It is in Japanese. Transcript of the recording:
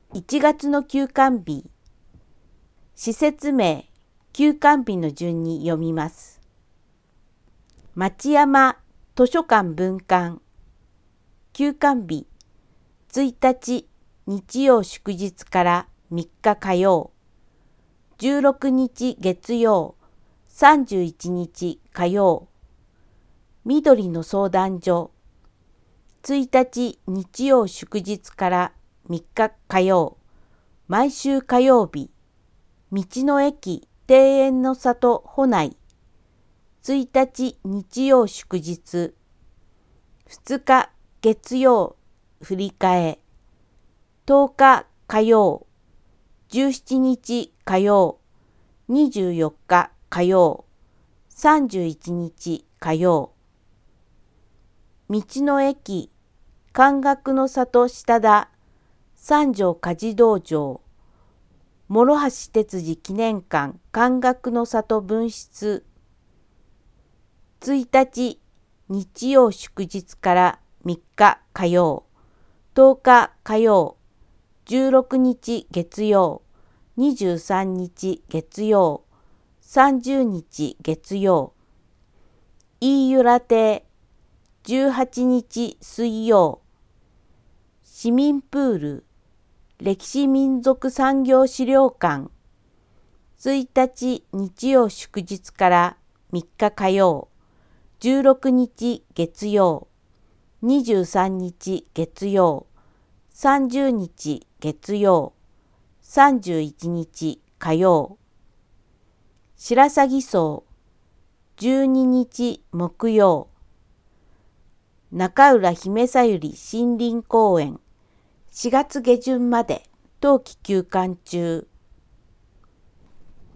1月の休館日、施設名、休館日の順に読みます。町山図書館分館、休館日、1日日曜祝日から3日火曜、16日月曜、31日火曜、緑の相談所、1日日曜祝日から3日火曜、毎週火曜日、道の駅庭園の里保内、1日日曜祝日、2日月曜振り替え、10日火曜、17日火曜、24日火曜、31日火曜。道の駅、漢学の里下田、三条家事道場、諸橋哲司記念館漢学の里分室、1日日曜祝日から3日火曜、10日火曜、16日月曜、23日月曜、30日月曜、飯浦亭、18日水曜、市民プール、歴史民族産業資料館、1日日曜祝日から3日火曜、16日月曜、23日月曜、30日月曜、31日火曜。白鷺荘、12日木曜。中浦姫さゆり森林公園、4月下旬まで冬季休館中。